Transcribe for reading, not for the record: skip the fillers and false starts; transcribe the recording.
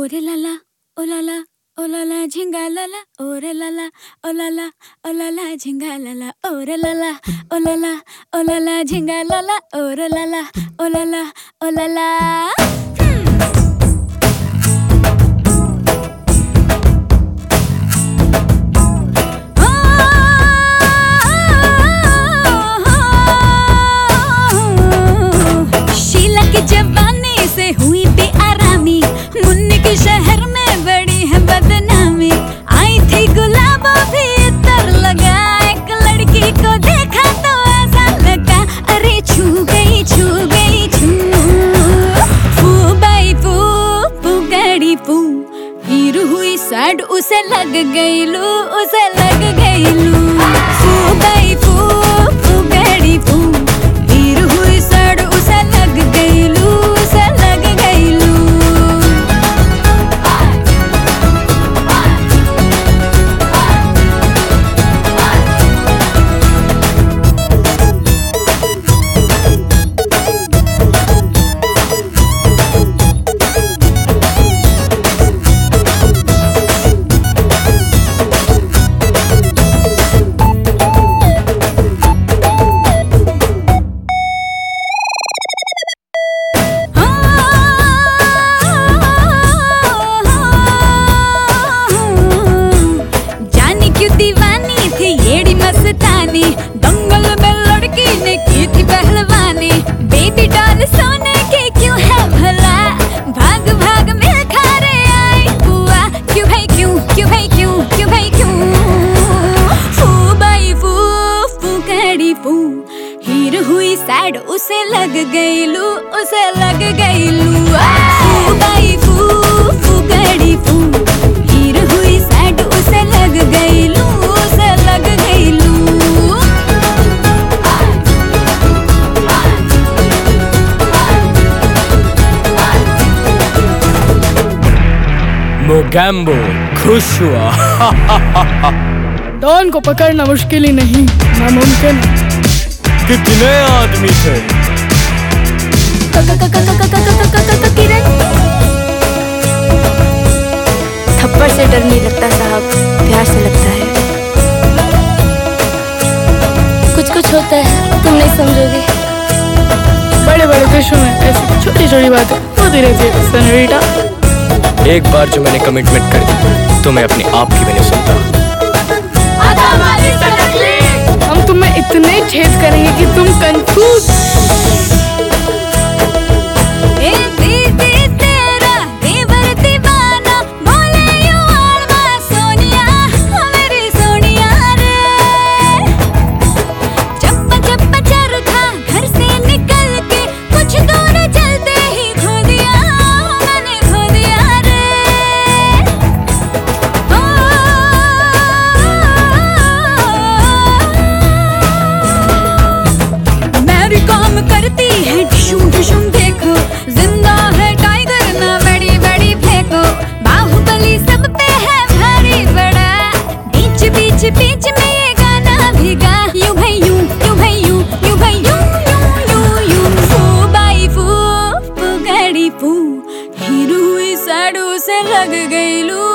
ओरे लाला ओ लाला ओ लाला झिंगा लाला ओरे लाला ओ लाला ओ लाला झिंगा लाला ओरे लाला ओ लाला ओ लाला झिंगा लाला ओरे लाला ओ लाला ओ लाला। जवानी से हुई बेआरामी, मुन्नी के शहर में बड़ी है बदनामी। आई थी गुलाबों भी इतर लगा, एक लड़की को देखा तो ऐसा लगा, अरे छू गई छू गई छू। फू बाई फू फू गड़ी फू, हीर हुई सैड उसे लग गई लू, उसे लग गई लू। फू बाई फू फू गड़ी फू, हीर हुई सैड उसे लग गई लू। दीवानी थी येड़ी मस्तानी, दंगल में लड़की ने की थी पहलवानी। बेबी डॉल सोने के क्यों है भला, भाग भाग मिल खा रे आई बुआ। क्यों भाई क्यों, क्यों भाई क्यों, क्यों भाई क्यों। फू बाई फू फू कड़ी फू, हीर हुई सैड उसे लग गई लू, उसे लग गई लू। फू बाई फू फू कड़ी फू, हीर हुई सैड उसे लग गई लू, उसे लग गई लू। मोगैम्बो खुश हुआ। डॉन को पकड़ना मुश्किल ही नहीं, नामुमकिन। कितने आदमी थे? थप्पड़ से डर नहीं लगता साहब, प्यार से लगता है। कुछ कुछ होता है, तुम नहीं समझोगे। बड़े बड़े देशों में ऐसी छोटी छोटी बातें होती रहती है सेनोरिटा। एक बार जो मैंने कमिटमेंट कर दी तो मैं अपने आप की भी नहीं सुनता। हम तुम्हें इतने छेद करेंगे कि तुम कंफ्यूज। करती है डिशुम डिशुम देखो, जिंदा है टाइगर ना बड़ी बड़ी फेंको। बाहुबली सब पे है भारी बड़ा, बीच बीच बीच में ये गाना भीगा। यूं भाई यूं, यूं भाई यूं, यूं भाई यूं यूं यूं यूं। फू बाई फू फू गड़ी फू, हीर हुई सैड उसे लग गई लू।